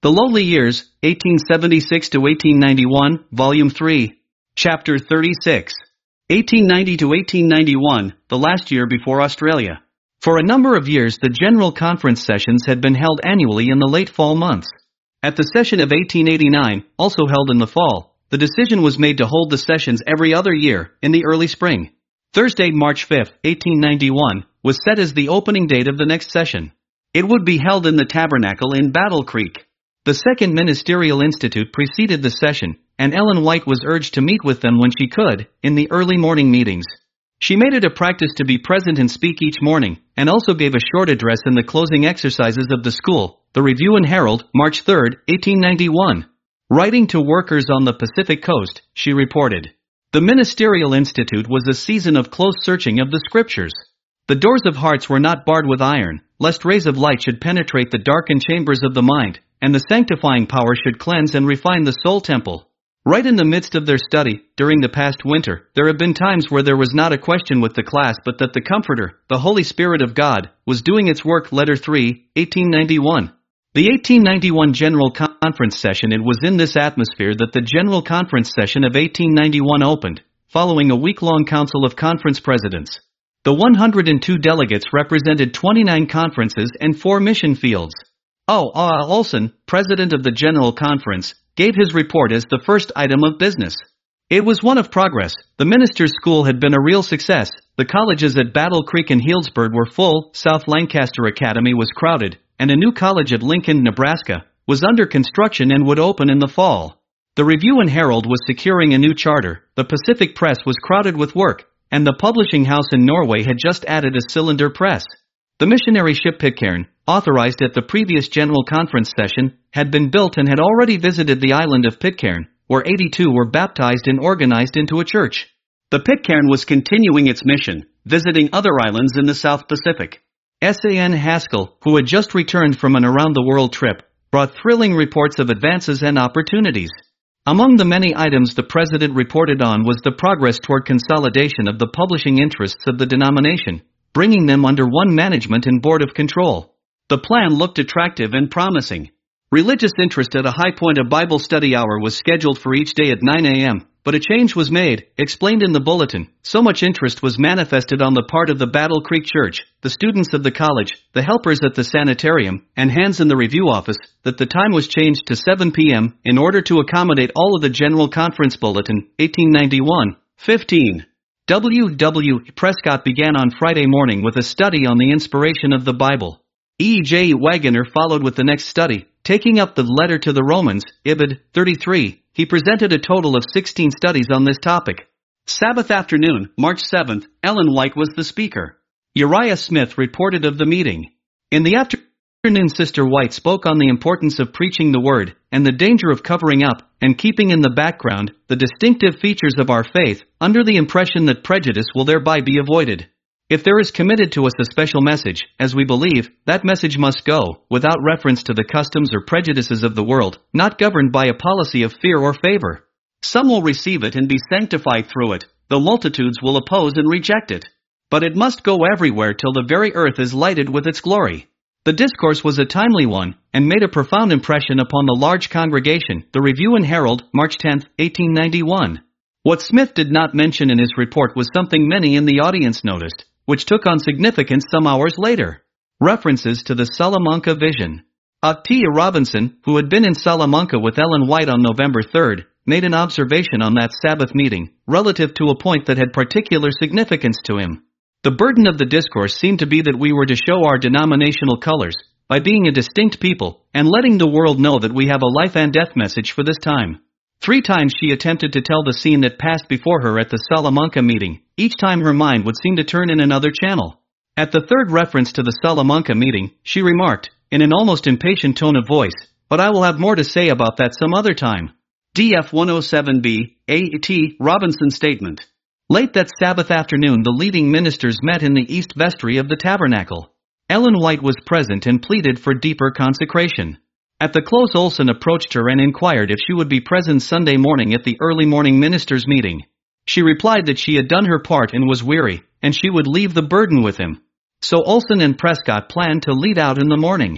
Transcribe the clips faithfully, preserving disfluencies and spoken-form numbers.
The Lowly Years, eighteen seventy-six to eighteen ninety-one, Volume three. Chapter thirty-six. eighteen ninety to eighteen ninety-one, the last year before Australia. For a number of years the General Conference sessions had been held annually in the late fall months. At the session of eighteen eighty-nine, also held in the fall, the decision was made to hold the sessions every other year, in the early spring. Thursday, March fifth, eighteen ninety-one, was set as the opening date of the next session. It would be held in the Tabernacle in Battle Creek. The Second Ministerial Institute preceded the session, and Ellen White was urged to meet with them when she could, in the early morning meetings. She made it a practice to be present and speak each morning, and also gave a short address in the closing exercises of the school, the Review and Herald, March third, eighteen ninety-one. Writing to workers on the Pacific Coast, she reported, "The Ministerial Institute was a season of close searching of the Scriptures. The doors of hearts were not barred with iron, lest rays of light should penetrate the darkened chambers of the mind, and the sanctifying power should cleanse and refine the soul temple. Right in the midst of their study, during the past winter, there have been times where there was not a question with the class but that the Comforter, the Holy Spirit of God, was doing its work." Letter three, eighteen ninety-one. The eighteen ninety-one General Conference session. It was in this atmosphere that the General Conference session of eighteen ninety-one opened, following a week-long Council of Conference Presidents. The one hundred two delegates represented twenty-nine conferences and four mission fields. O. A. Olson, President of the General Conference, gave his report as the first item of business. It was one of progress. The Ministers' School had been a real success. The colleges at Battle Creek and Healdsburg were full, South Lancaster Academy was crowded, and a new college at Lincoln, Nebraska, was under construction and would open in the fall. The Review and Herald was securing a new charter, the Pacific Press was crowded with work, and the publishing house in Norway had just added a cylinder press. The missionary ship Pitcairn, authorized at the previous General Conference session, had been built and had already visited the island of Pitcairn, where eighty-two were baptized and organized into a church. The Pitcairn was continuing its mission, visiting other islands in the South Pacific. S A N Haskell, who had just returned from an around-the-world trip, brought thrilling reports of advances and opportunities. Among the many items the President reported on was the progress toward consolidation of the publishing interests of the denomination, bringing them under one management and board of control. The plan looked attractive and promising. Religious interest at a high point. A Bible study hour was scheduled for each day at nine a m, but a change was made, explained in the bulletin. So much interest was manifested on the part of the Battle Creek Church, the students of the college, the helpers at the sanitarium, and hands in the review office, that the time was changed to seven p m in order to accommodate all of the General Conference Bulletin, eighteen ninety-one, fifteen. W W Prescott began on Friday morning with a study on the inspiration of the Bible. E J Wagoner followed with the next study, taking up the letter to the Romans, Ibid, thirty-three. He presented a total of sixteen studies on this topic. Sabbath afternoon, March seventh, Ellen White was the speaker. Uriah Smith reported of the meeting. In the afternoon, Sister White spoke on the importance of preaching the Word, and the danger of covering up, and keeping in the background, the distinctive features of our faith, under the impression that prejudice will thereby be avoided. If there is committed to us a special message, as we believe, that message must go, without reference to the customs or prejudices of the world, not governed by a policy of fear or favor. Some will receive it and be sanctified through it, though multitudes will oppose and reject it. But it must go everywhere till the very earth is lighted with its glory. The discourse was a timely one, and made a profound impression upon the large congregation. The Review and Herald, March tenth, eighteen ninety-one. What Smith did not mention in his report was something many in the audience noticed, which took on significance some hours later. References to the Salamanca vision. A T Robinson, who had been in Salamanca with Ellen White on November third, made an observation on that Sabbath meeting, relative to a point that had particular significance to him. The burden of the discourse seemed to be that we were to show our denominational colors, by being a distinct people, and letting the world know that we have a life and death message for this time. Three times she attempted to tell the scene that passed before her at the Salamanca meeting. Each time her mind would seem to turn in another channel. At the third reference to the Salamanca meeting, she remarked, in an almost impatient tone of voice, "But I will have more to say about that some other time." D F one oh seven B, A T Robinson statement. Late that Sabbath afternoon the leading ministers met in the East Vestry of the Tabernacle. Ellen White was present and pleaded for deeper consecration. At the close Olson approached her and inquired if she would be present Sunday morning at the early morning ministers' meeting. She replied that she had done her part and was weary, and she would leave the burden with him. So Olson and Prescott planned to lead out in the morning.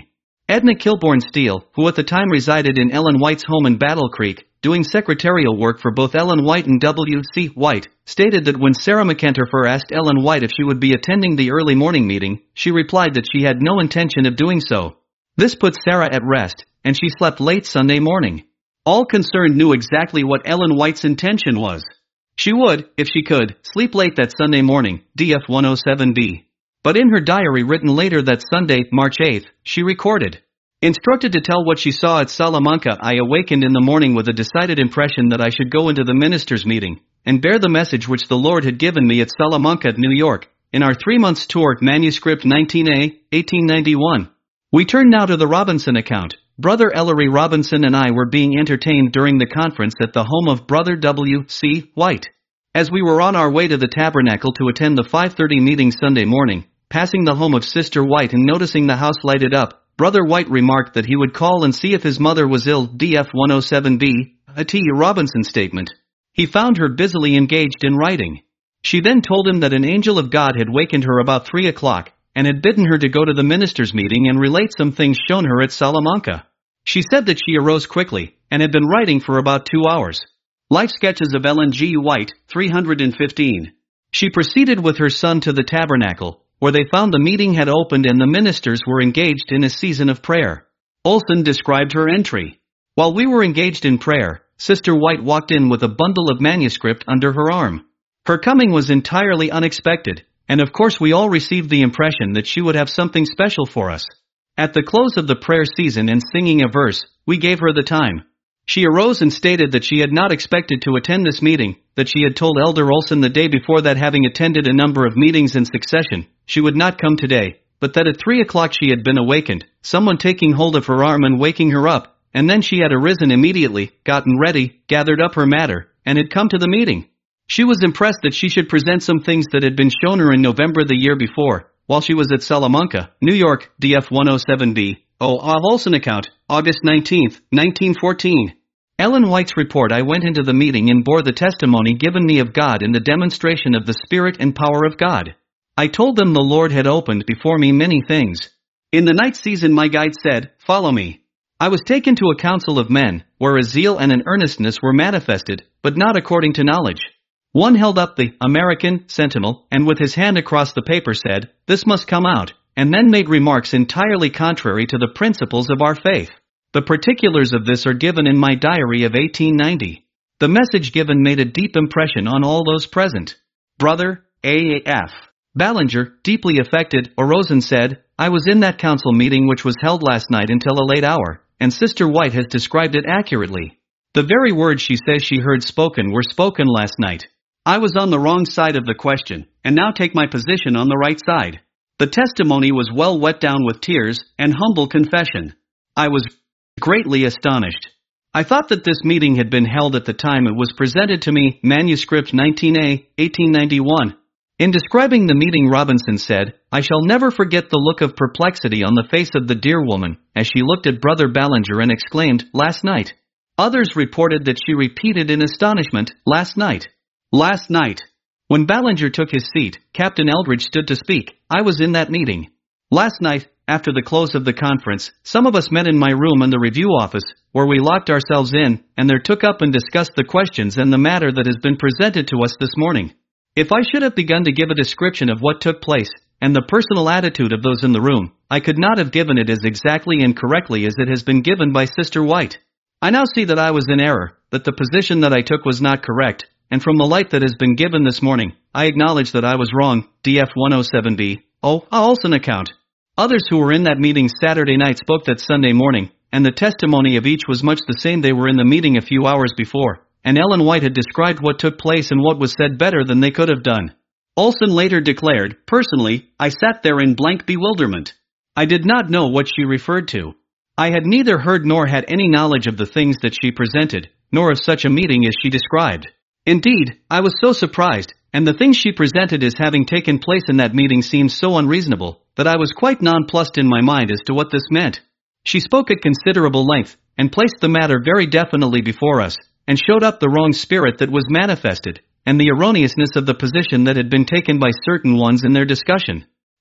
Edna Kilbourne Steele, who at the time resided in Ellen White's home in Battle Creek, doing secretarial work for both Ellen White and W C White, stated that when Sarah McEntrefer asked Ellen White if she would be attending the early morning meeting, she replied that she had no intention of doing so. This put Sarah at rest, and she slept late Sunday morning. All concerned knew exactly what Ellen White's intention was. She would, if she could, sleep late that Sunday morning, D F one oh seven B. But in her diary written later that Sunday, March eighth, she recorded, "Instructed to tell what she saw at Salamanca, I awakened in the morning with a decided impression that I should go into the ministers' meeting and bear the message which the Lord had given me at Salamanca, New York, in our three months tour, manuscript nineteen A, eighteen ninety-one. We turn now to the Robinson account. Brother Ellery Robinson and I were being entertained during the conference at the home of Brother W C White. As we were on our way to the tabernacle to attend the five thirty meeting Sunday morning, passing the home of Sister White and noticing the house lighted up, Brother White remarked that he would call and see if his mother was ill, D F one oh seven B, a T Robinson statement. He found her busily engaged in writing. She then told him that an angel of God had wakened her about three o'clock, and had bidden her to go to the ministers' meeting and relate some things shown her at Salamanca. She said that she arose quickly, and had been writing for about two hours. Life Sketches of Ellen G. White, three hundred fifteen. She proceeded with her son to the tabernacle, where they found the meeting had opened and the ministers were engaged in a season of prayer. Olson described her entry. While we were engaged in prayer, Sister White walked in with a bundle of manuscript under her arm. Her coming was entirely unexpected, and of course we all received the impression that she would have something special for us. At the close of the prayer season and singing a verse, we gave her the time. She arose and stated that she had not expected to attend this meeting, that she had told Elder Olson the day before that having attended a number of meetings in succession, she would not come today, but that at three o'clock she had been awakened, someone taking hold of her arm and waking her up, and then she had arisen immediately, gotten ready, gathered up her matter, and had come to the meeting. She was impressed that she should present some things that had been shown her in November the year before, while she was at Salamanca, New York, D F one oh seven B. O. Olson account, August nineteenth, nineteen fourteen. Ellen White's report. I went into the meeting and bore the testimony given me of God in the demonstration of the Spirit and power of God. I told them the Lord had opened before me many things. In the night season my guide said, "Follow me." I was taken to a council of men, where a zeal and an earnestness were manifested, but not according to knowledge. One held up the American Sentinel, and with his hand across the paper said, "This must come out," and then made remarks entirely contrary to the principles of our faith. The particulars of this are given in my diary of eighteen ninety. The message given made a deep impression on all those present. Brother A F Ballinger, deeply affected, arose and said, "I was in that council meeting which was held last night until a late hour, and Sister White has described it accurately. The very words she says she heard spoken were spoken last night. I was on the wrong side of the question, and now take my position on the right side." The testimony was well wet down with tears and humble confession. I was greatly astonished. I thought that this meeting had been held at the time it was presented to me, manuscript nineteen A, eighteen ninety-one. In describing the meeting, Robinson said, "I shall never forget the look of perplexity on the face of the dear woman, as she looked at Brother Ballinger and exclaimed, 'Last night.' Others reported that she repeated in astonishment, 'Last night.' Last night. When Ballinger took his seat, Captain Eldridge stood to speak. I was in that meeting. Last night, after the close of the conference, some of us met in my room in the review office, where we locked ourselves in, and there took up and discussed the questions and the matter that has been presented to us this morning. If I should have begun to give a description of what took place, and the personal attitude of those in the room, I could not have given it as exactly and correctly as it has been given by Sister White. I now see that I was in error, that the position that I took was not correct, and from the light that has been given this morning, I acknowledge that I was wrong, D F one oh seven B. O. Olson account. Others who were in that meeting Saturday night spoke that Sunday morning, and the testimony of each was much the same. They were in the meeting a few hours before, and Ellen White had described what took place and what was said better than they could have done. Olson later declared, "Personally, I sat there in blank bewilderment. I did not know what she referred to. I had neither heard nor had any knowledge of the things that she presented, nor of such a meeting as she described. Indeed, I was so surprised, and the things she presented as having taken place in that meeting seemed so unreasonable, that I was quite nonplussed in my mind as to what this meant. She spoke at considerable length, and placed the matter very definitely before us, and showed up the wrong spirit that was manifested, and the erroneousness of the position that had been taken by certain ones in their discussion.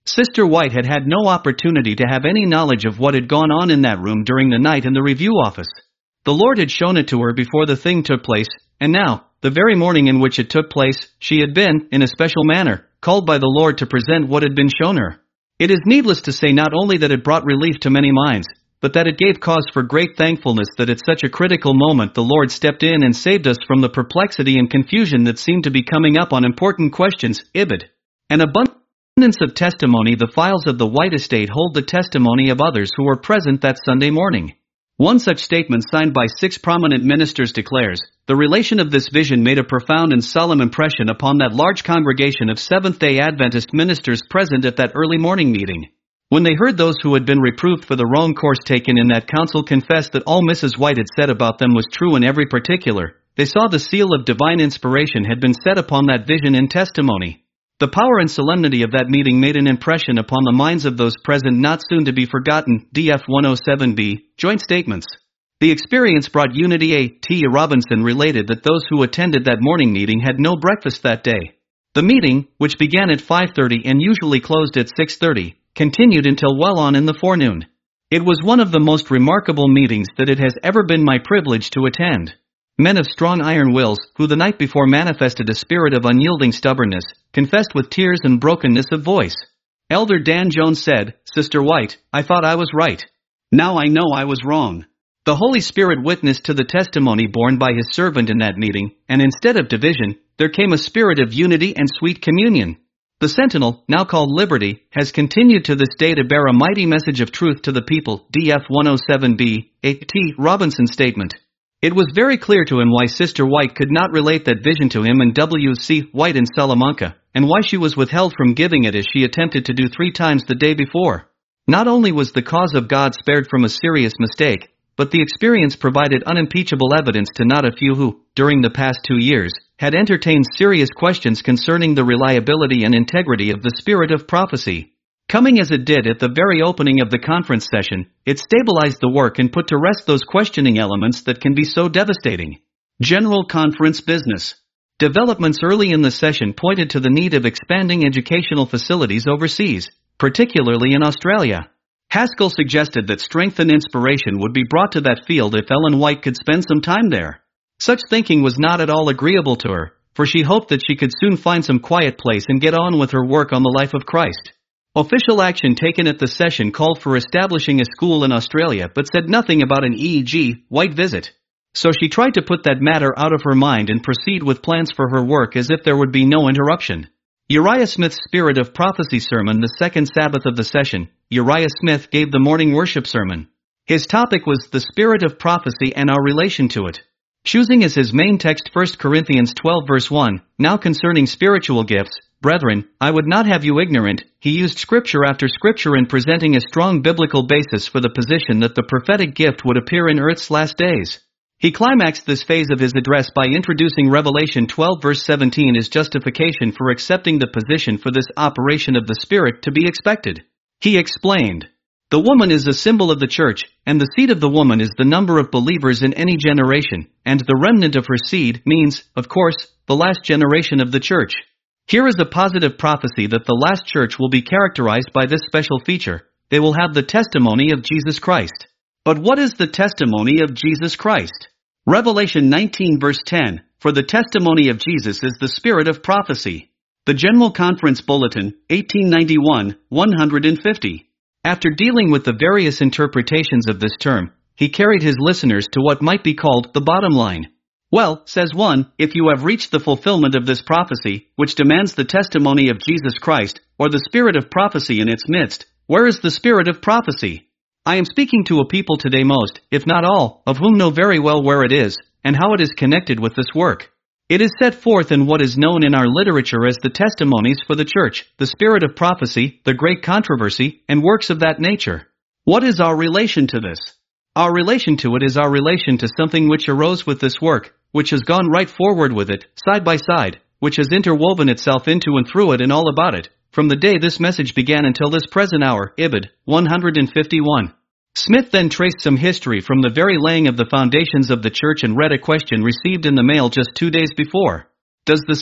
Sister White had had no opportunity to have any knowledge of what had gone on in that room during the night in the review office. The Lord had shown it to her before the thing took place, and now, the very morning in which it took place, she had been, in a special manner, called by the Lord to present what had been shown her. It is needless to say not only that it brought relief to many minds, but that it gave cause for great thankfulness that at such a critical moment the Lord stepped in and saved us from the perplexity and confusion that seemed to be coming up on important questions. Ibid. An abundance of testimony. The files of the White estate hold the testimony of others who were present that Sunday morning. One such statement signed by six prominent ministers declares, "The relation of this vision made a profound and solemn impression upon that large congregation of Seventh-day Adventist ministers present at that early morning meeting. When they heard those who had been reproved for the wrong course taken in that council confess that all Missus White had said about them was true in every particular, they saw the seal of divine inspiration had been set upon that vision and testimony. The power and solemnity of that meeting made an impression upon the minds of those present not soon to be forgotten." D F one oh seven B, Joint Statements. The experience brought unity. A T Robinson related that those who attended that morning meeting had no breakfast that day. The meeting, which began at five thirty and usually closed at six thirty, continued until well on in the forenoon. It was one of the most remarkable meetings that it has ever been my privilege to attend. Men of strong iron wills, who the night before manifested a spirit of unyielding stubbornness, confessed with tears and brokenness of voice. Elder Dan Jones said, "Sister White, I thought I was right. Now I know I was wrong." The Holy Spirit witnessed to the testimony borne by His servant in that meeting, and instead of division, there came a spirit of unity and sweet communion. The Sentinel, now called Liberty, has continued to this day to bear a mighty message of truth to the people. D F one oh seven B, A T Robinson statement. It was very clear to him why Sister White could not relate that vision to him and W C White in Salamanca, and why she was withheld from giving it as she attempted to do three times the day before. Not only was the cause of God spared from a serious mistake, but the experience provided unimpeachable evidence to not a few who, during the past two years, had entertained serious questions concerning the reliability and integrity of the spirit of prophecy. Coming as it did at the very opening of the conference session, it stabilized the work and put to rest those questioning elements that can be so devastating. General Conference Business. Developments early in the session pointed to the need of expanding educational facilities overseas, particularly in Australia. Haskell suggested that strength and inspiration would be brought to that field if Ellen White could spend some time there. Such thinking was not at all agreeable to her, for she hoped that she could soon find some quiet place and get on with her work on the life of Christ. Official action taken at the session called for establishing a school in Australia but said nothing about an E G White visit. So she tried to put that matter out of her mind and proceed with plans for her work as if there would be no interruption. Uriah Smith's Spirit of Prophecy sermon. The second Sabbath of the session, Uriah Smith gave the morning worship sermon. His topic was the Spirit of Prophecy and our relation to it. Choosing as his main text First Corinthians twelve verse one, "Now concerning spiritual gifts, brethren, I would not have you ignorant," he used scripture after scripture in presenting a strong biblical basis for the position that the prophetic gift would appear in Earth's last days. He climaxed this phase of his address by introducing Revelation twelve verse seventeen as justification for accepting the position for this operation of the Spirit to be expected. He explained, "The woman is a symbol of the church, and the seed of the woman is the number of believers in any generation, and the remnant of her seed means, of course, the last generation of the church. Here is a positive prophecy that the last church will be characterized by this special feature: they will have the testimony of Jesus Christ." But what is the testimony of Jesus Christ? Revelation nineteen verse ten, "For the testimony of Jesus is the spirit of prophecy." The General Conference Bulletin, eighteen ninety-one, one fifty. After dealing with the various interpretations of this term, he carried his listeners to what might be called the bottom line. "Well," says one, "if you have reached the fulfillment of this prophecy, which demands the testimony of Jesus Christ, or the spirit of prophecy in its midst, where is the spirit of prophecy? I am speaking to a people today most, if not all, of whom know very well where it is, and how it is connected with this work. It is set forth in what is known in our literature as the testimonies for the church, the spirit of prophecy, the great controversy, and works of that nature. What is our relation to this? Our relation to it is our relation to something which arose with this work, which has gone right forward with it, side by side, which has interwoven itself into and through it and all about it, from the day this message began until this present hour." Ibid. one fifty-one. Smith then traced some history from the very laying of the foundations of the church and read a question received in the mail just two days before. Does the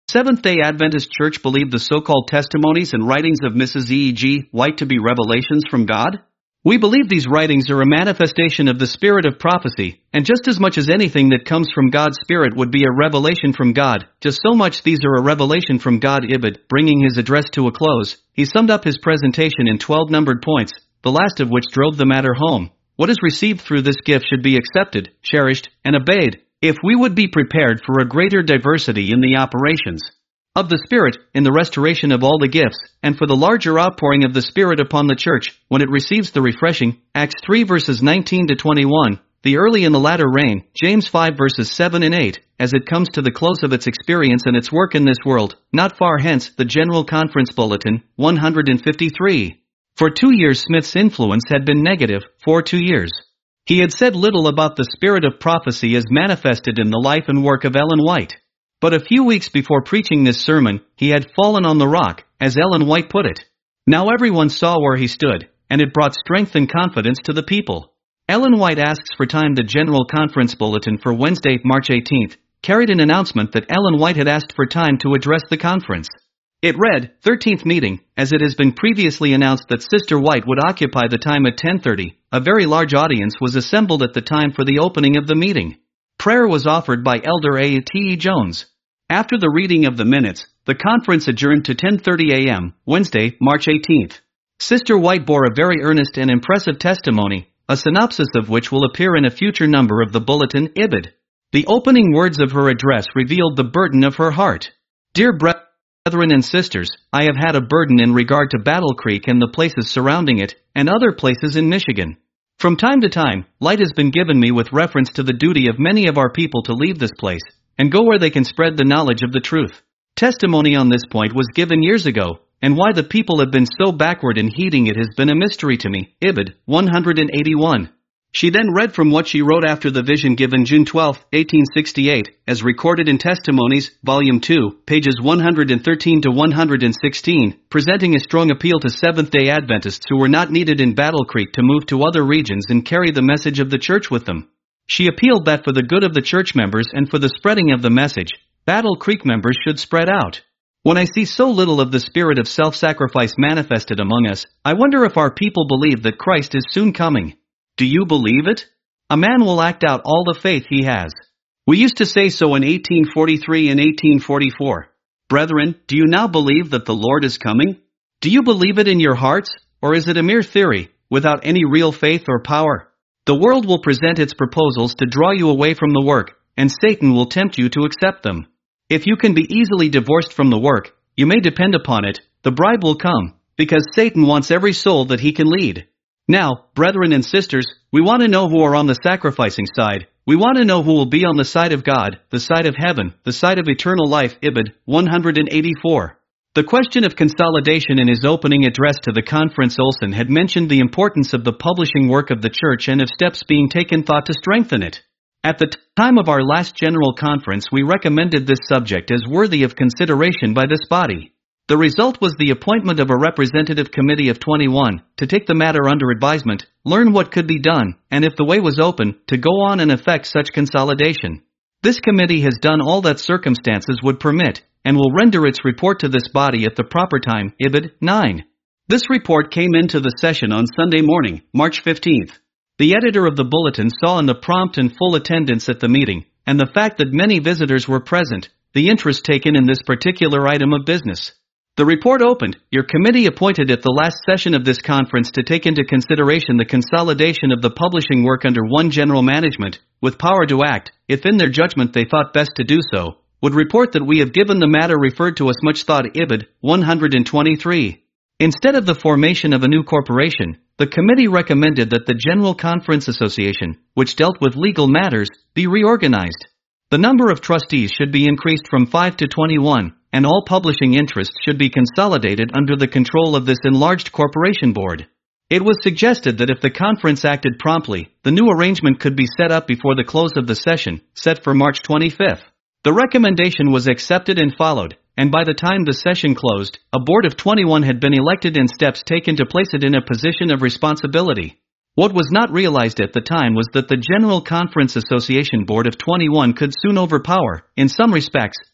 Seventh-day Adventist Church believe the so-called testimonies and writings of Missus E E G. White to be revelations from God? We believe these writings are a manifestation of the spirit of prophecy, and just as much as anything that comes from God's Spirit would be a revelation from God, just so much these are a revelation from God. Ibid, bringing his address to a close, he summed up his presentation in twelve numbered points, the last of which drove the matter home. What is received through this gift should be accepted, cherished, and obeyed, if we would be prepared for a greater diversity in the operations of the Spirit, in the restoration of all the gifts, and for the larger outpouring of the Spirit upon the church, when it receives the refreshing, Acts three verses nineteen to twenty-one, the early and the latter rain, James five verses seven and eight, as it comes to the close of its experience and its work in this world, not far hence, the General Conference Bulletin, one hundred fifty-three. For two years Smith's influence had been negative, for two years. He had said little about the spirit of prophecy as manifested in the life and work of Ellen White. But a few weeks before preaching this sermon, he had fallen on the rock, as Ellen White put it. Now everyone saw where he stood, and it brought strength and confidence to the people. Ellen White asks for time. The General Conference Bulletin for Wednesday, March eighteenth, carried an announcement that Ellen White had asked for time to address the conference. It read, thirteenth meeting, as it has been previously announced that Sister White would occupy the time at ten thirty, a very large audience was assembled at the time for the opening of the meeting. Prayer was offered by Elder A T E Jones. After the reading of the minutes, the conference adjourned to ten thirty a m, Wednesday, March eighteenth. Sister White bore a very earnest and impressive testimony, a synopsis of which will appear in a future number of the Bulletin. Ibid. The opening words of her address revealed the burden of her heart. Dear brethren and sisters, I have had a burden in regard to Battle Creek and the places surrounding it, and other places in Michigan. From time to time, light has been given me with reference to the duty of many of our people to leave this place, and go where they can spread the knowledge of the truth. Testimony on this point was given years ago, and why the people have been so backward in heeding it has been a mystery to me. Ibid, one hundred eighty-one. She then read from what she wrote after the vision given June twelfth, eighteen sixty-eight, as recorded in Testimonies, Volume two, pages one hundred thirteen to one hundred sixteen, presenting a strong appeal to Seventh-day Adventists who were not needed in Battle Creek to move to other regions and carry the message of the church with them. She appealed that for the good of the church members and for the spreading of the message, Battle Creek members should spread out. When I see so little of the spirit of self-sacrifice manifested among us, I wonder if our people believe that Christ is soon coming. Do you believe it? A man will act out all the faith he has. We used to say so in eighteen forty-three and eighteen forty-four. Brethren, do you now believe that the Lord is coming? Do you believe it in your hearts, or is it a mere theory, without any real faith or power? The world will present its proposals to draw you away from the work, and Satan will tempt you to accept them. If you can be easily divorced from the work, you may depend upon it, the bribe will come, because Satan wants every soul that he can lead. Now, brethren and sisters, we want to know who are on the sacrificing side. We want to know who will be on the side of God, the side of heaven, the side of eternal life. Ibid, one hundred eighty-four. The question of consolidation in his opening address to the conference. Olson had mentioned the importance of the publishing work of the church and of steps being taken thought to strengthen it. At the time of our last general conference we recommended this subject as worthy of consideration by this body. The result was the appointment of a representative committee of twenty-one, to take the matter under advisement, learn what could be done, and if the way was open, to go on and effect such consolidation. This committee has done all that circumstances would permit, and will render its report to this body at the proper time. Ibid, nine. This report came into the session on Sunday morning, March fifteenth. The editor of the bulletin saw in the prompt and full attendance at the meeting, and the fact that many visitors were present, the interest taken in this particular item of business. The report opened, your committee appointed at the last session of this conference to take into consideration the consolidation of the publishing work under one general management, with power to act, if in their judgment they thought best to do so, would report that we have given the matter referred to as much thought. Ibid, one hundred twenty-three. Instead of the formation of a new corporation, the committee recommended that the General Conference Association, which dealt with legal matters, be reorganized. The number of trustees should be increased from five to twenty-one, and all publishing interests should be consolidated under the control of this enlarged corporation board. It was suggested that if the conference acted promptly, the new arrangement could be set up before the close of the session, set for March twenty-fifth. The recommendation was accepted and followed, and by the time the session closed, a board of twenty-one had been elected and steps taken to place it in a position of responsibility. What was not realized at the time was that the General Conference Association board of twenty-one could soon overpower, in some respects,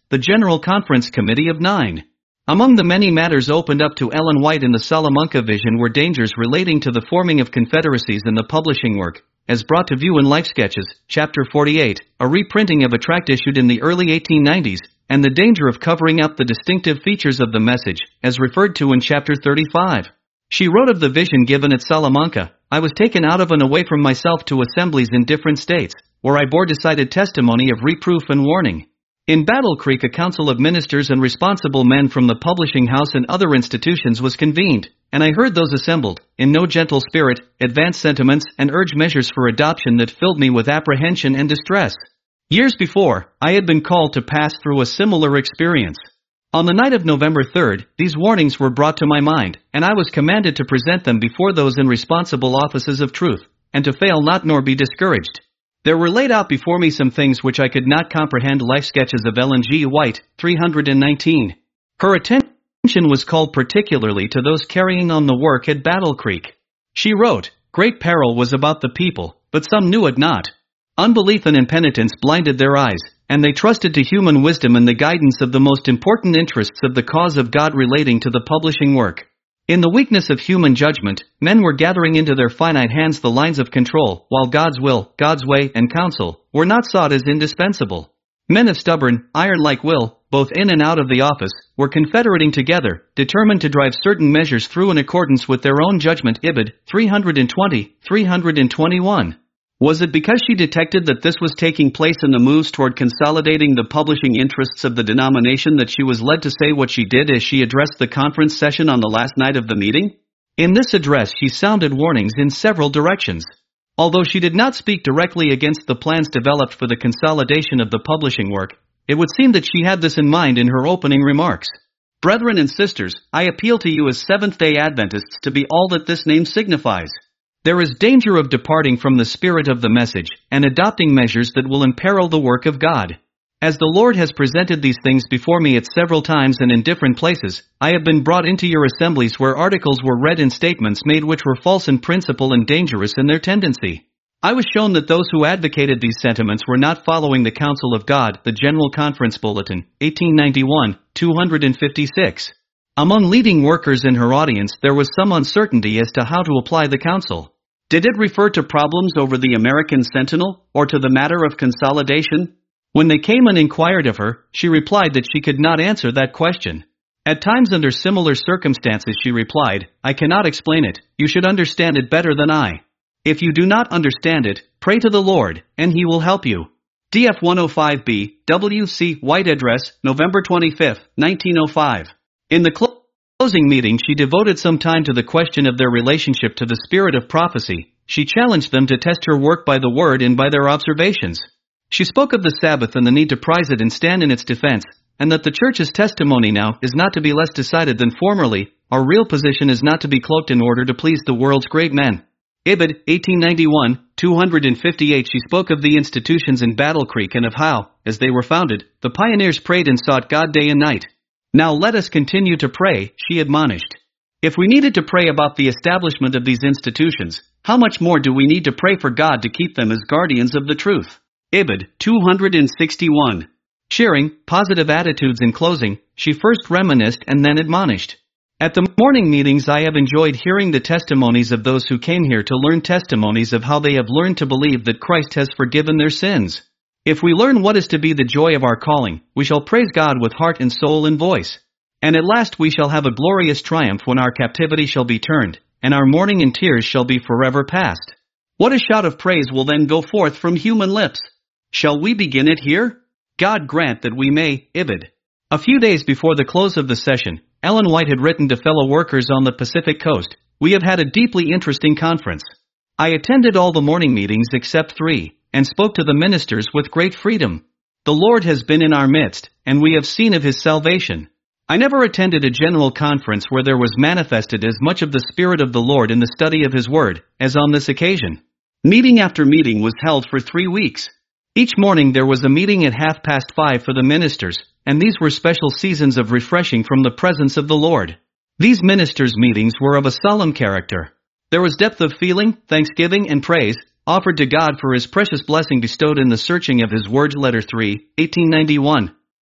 the General Conference Committee of Nine. Among the many matters opened up to Ellen White in the Salamanca vision were dangers relating to the forming of confederacies in the publishing work, as brought to view in Life Sketches, Chapter forty-eight, a reprinting of a tract issued in the early eighteen nineties, and the danger of covering up the distinctive features of the message, as referred to in Chapter thirty-five. She wrote of the vision given at Salamanca, "I was taken out of and away from myself to assemblies in different states, where I bore decided testimony of reproof and warning. In Battle Creek a council of ministers and responsible men from the publishing house and other institutions was convened, and I heard those assembled, in no gentle spirit, advance sentiments and urge measures for adoption that filled me with apprehension and distress. Years before, I had been called to pass through a similar experience. On the night of November third, these warnings were brought to my mind, and I was commanded to present them before those in responsible offices of truth, and to fail not nor be discouraged. There were laid out before me some things which I could not comprehend." Life Sketches of Ellen G. White, three hundred nineteen. Her attention was called particularly to those carrying on the work at Battle Creek. She wrote, "Great peril was about the people, but some knew it not. Unbelief and impenitence blinded their eyes, and they trusted to human wisdom and the guidance of the most important interests of the cause of God relating to the publishing work. In the weakness of human judgment, men were gathering into their finite hands the lines of control, while God's will, God's way, and counsel were not sought as indispensable. Men of stubborn, iron-like will, both in and out of the office, were confederating together, determined to drive certain measures through in accordance with their own judgment." Ibid, three twenty to three twenty-one. Was it because she detected that this was taking place in the moves toward consolidating the publishing interests of the denomination that she was led to say what she did as she addressed the conference session on the last night of the meeting? In this address she sounded warnings in several directions. Although she did not speak directly against the plans developed for the consolidation of the publishing work, it would seem that she had this in mind in her opening remarks. "Brethren and sisters, I appeal to you as Seventh-day Adventists to be all that this name signifies. There is danger of departing from the spirit of the message, and adopting measures that will imperil the work of God. As the Lord has presented these things before me at several times and in different places, I have been brought into your assemblies where articles were read and statements made which were false in principle and dangerous in their tendency. I was shown that those who advocated these sentiments were not following the counsel of God." The General Conference Bulletin, eighteen ninety-one, two fifty-six. Among leading workers in her audience there was some uncertainty as to how to apply the counsel. Did it refer to problems over the American Sentinel, or to the matter of consolidation? When they came and inquired of her, she replied that she could not answer that question. At times under similar circumstances she replied, "I cannot explain it, you should understand it better than I. If you do not understand it, pray to the Lord, and He will help you." D F one oh five B, W C White Address, November twenty-fifth, nineteen oh five. In the closing meeting she devoted some time to the question of their relationship to the spirit of prophecy. She challenged them to test her work by the word and by their observations. She spoke of the Sabbath and the need to prize it and stand in its defense, and that the Church's testimony now is not to be less decided than formerly. Our real position is not to be cloaked in order to please the world's great men. Ibid, eighteen ninety-one, two fifty-eight. She spoke of the institutions in Battle Creek and of how, as they were founded, the pioneers prayed and sought God day and night. "Now let us continue to pray," she admonished. If we needed to pray about the establishment of these institutions, how much more do we need to pray for God to keep them as guardians of the truth? Ibid, two sixty-one. Sharing positive attitudes in closing, she first reminisced and then admonished. "At the morning meetings I have enjoyed hearing the testimonies of those who came here to learn testimonies of how they have learned to believe that Christ has forgiven their sins. If we learn what is to be the joy of our calling, we shall praise God with heart and soul and voice. And at last we shall have a glorious triumph when our captivity shall be turned, and our mourning and tears shall be forever past. What a shout of praise will then go forth from human lips! Shall we begin it here? God grant that we may." Ibid. A few days before the close of the session, Ellen White had written to fellow workers on the Pacific Coast, "We have had a deeply interesting conference. I attended all the morning meetings except three, and spoke to the ministers with great freedom. The Lord has been in our midst, and we have seen of His salvation. I never attended a general conference where there was manifested as much of the Spirit of the Lord in the study of His Word, as on this occasion. Meeting after meeting was held for three weeks. Each morning there was a meeting at half past five for the ministers, and these were special seasons of refreshing from the presence of the Lord. These ministers' meetings were of a solemn character. There was depth of feeling, thanksgiving, and praise, offered to God for His precious blessing bestowed in the searching of His Word." Letter three, eighteen ninety-one.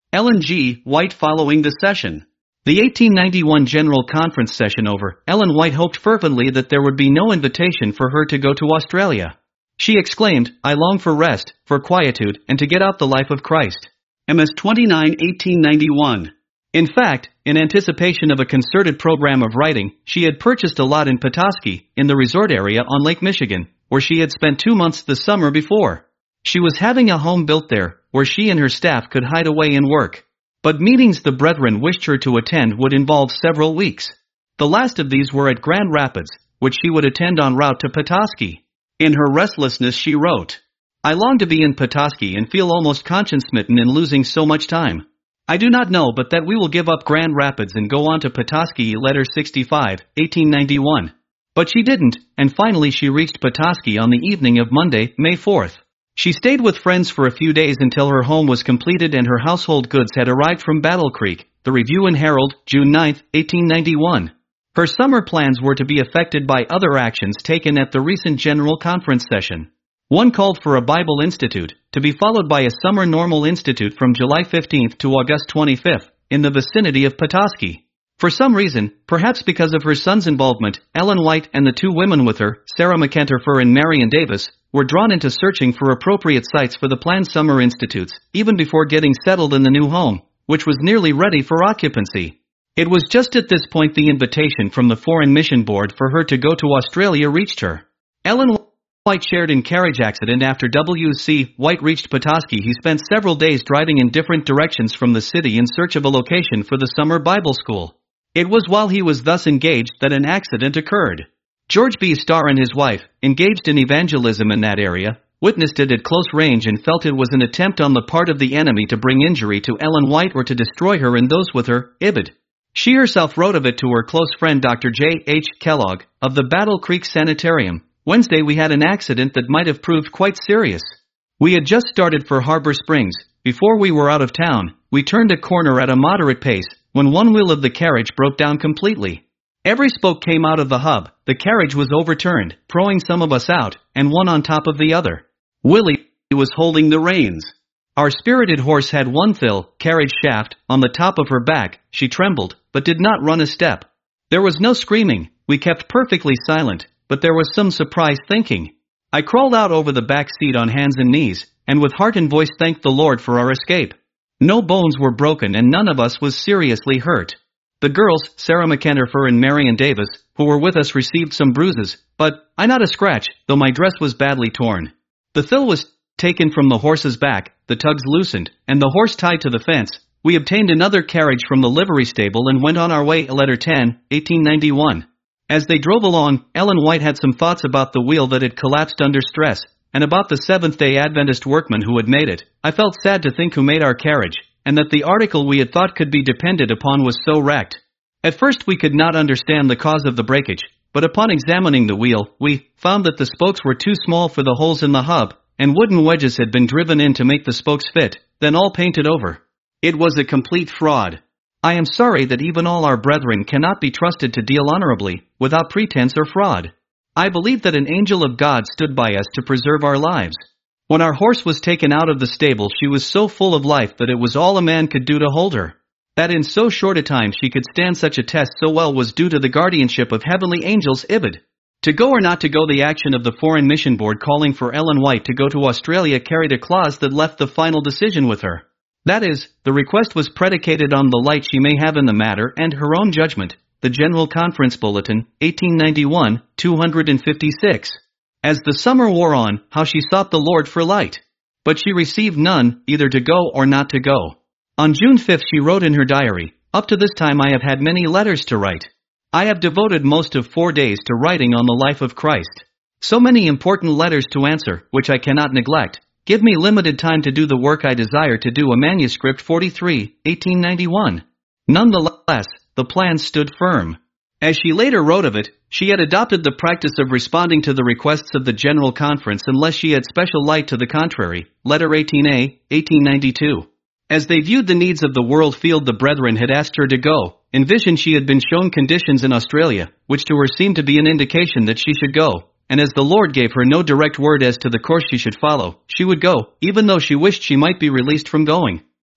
Ellen G. White following the session. The eighteen ninety-one General Conference session over, Ellen White hoped fervently that there would be no invitation for her to go to Australia. She exclaimed, "I long for rest, for quietude, and to get out the life of Christ." M S twenty-nine, eighteen ninety-one. In fact, in anticipation of a concerted program of writing, she had purchased a lot in Petoskey, in the resort area on Lake Michigan, where she had spent two months the summer before. She was having a home built there, where she and her staff could hide away and work. But meetings the brethren wished her to attend would involve several weeks. The last of these were at Grand Rapids, which she would attend en route to Petoskey. In her restlessness she wrote, "I long to be in Petoskey and feel almost conscience-smitten in losing so much time. I do not know but that we will give up Grand Rapids and go on to Petoskey." Letter sixty-five, eighteen ninety-one. But she didn't, and finally she reached Petoskey on the evening of Monday, May fourth. She stayed with friends for a few days until her home was completed and her household goods had arrived from Battle Creek. The Review and Herald, June ninth, eighteen ninety-one. Her summer plans were to be affected by other actions taken at the recent General Conference session. One called for a Bible Institute, to be followed by a Summer Normal Institute from July fifteenth to August twenty-fifth, in the vicinity of Petoskey. For some reason, perhaps because of her son's involvement, Ellen White and the two women with her, Sarah McEnterfer and Marion Davis, were drawn into searching for appropriate sites for the planned summer institutes, even before getting settled in the new home, which was nearly ready for occupancy. It was just at this point the invitation from the Foreign Mission Board for her to go to Australia reached her. Ellen White shared in carriage accident after W C White reached Petoskey. He spent several days driving in different directions from the city in search of a location for the summer Bible school. It was while he was thus engaged that an accident occurred. George B. Starr and his wife, engaged in evangelism in that area, witnessed it at close range and felt it was an attempt on the part of the enemy to bring injury to Ellen White or to destroy her and those with her, Ibid. She herself wrote of it to her close friend Doctor J H Kellogg, of the Battle Creek Sanitarium. "Wednesday we had an accident that might have proved quite serious. We had just started for Harbor Springs. Before we were out of town, we turned a corner at a moderate pace, when one wheel of the carriage broke down completely. Every spoke came out of the hub, the carriage was overturned, throwing some of us out, and one on top of the other. Willie was holding the reins. Our spirited horse had one fill, carriage shaft, on the top of her back. She trembled, but did not run a step. There was no screaming, we kept perfectly silent, but there was some surprised thinking. I crawled out over the back seat on hands and knees, and with heart and voice thanked the Lord for our escape. No bones were broken and none of us was seriously hurt. The girls, Sarah McEnterfer and Marion Davis, who were with us received some bruises, but I not a scratch, though my dress was badly torn. The thill was taken from the horse's back, the tugs loosened, and the horse tied to the fence. We obtained another carriage from the livery stable and went on our way." Letter ten, eighteen ninety-one. As they drove along, Ellen White had some thoughts about the wheel that had collapsed under stress, and about the Seventh-day Adventist workman who had made it. "I felt sad to think who made our carriage, and that the article we had thought could be depended upon was so wrecked. At first we could not understand the cause of the breakage, but upon examining the wheel, we found that the spokes were too small for the holes in the hub, and wooden wedges had been driven in to make the spokes fit, then all painted over. It was a complete fraud. I am sorry that even all our brethren cannot be trusted to deal honorably, without pretense or fraud. I believe that an angel of God stood by us to preserve our lives. When our horse was taken out of the stable she was so full of life that it was all a man could do to hold her. That in so short a time she could stand such a test so well was due to the guardianship of heavenly angels. Ibid. To go or not to go, the action of the Foreign Mission Board calling for Ellen White to go to Australia carried a clause that left the final decision with her. That is, the request was predicated on the light she may have in the matter and her own judgment. The General Conference Bulletin, eighteen ninety-one, two fifty-six. As the summer wore on, how she sought the Lord for light. But she received none, either to go or not to go. On June fifth she wrote in her diary, "Up to this time I have had many letters to write. I have devoted most of four days to writing on the life of Christ. So many important letters to answer, which I cannot neglect. Give me limited time to do the work I desire to do." A manuscript forty-three, eighteen ninety-one. Nonetheless, the plan stood firm. As she later wrote of it, she had adopted the practice of responding to the requests of the General Conference unless she had special light to the contrary. Letter eighteen A, eighteen ninety-two. As they viewed the needs of the world field, the brethren had asked her to go. In vision she had been shown conditions in Australia, which to her seemed to be an indication that she should go, and as the Lord gave her no direct word as to the course she should follow, she would go, even though she wished she might be released from going.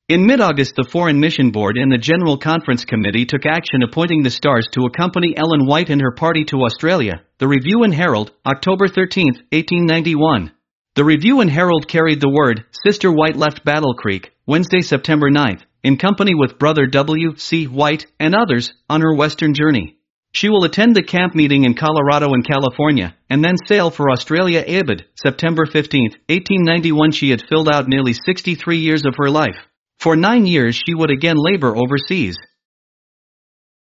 In mid-August, the Foreign Mission Board and the General Conference Committee took action appointing the Stars to accompany Ellen White and her party to Australia. The Review and Herald, October thirteenth, eighteen ninety-one. The Review and Herald carried the word, Sister White left Battle Creek, Wednesday, September ninth, in company with Brother W C White and others, on her western journey. She will attend the camp meeting in Colorado and California, and then sail for Australia. Abid, September fifteenth, eighteen ninety-one. She had filled out nearly sixty-three years of her life. For nine years she would again labor overseas.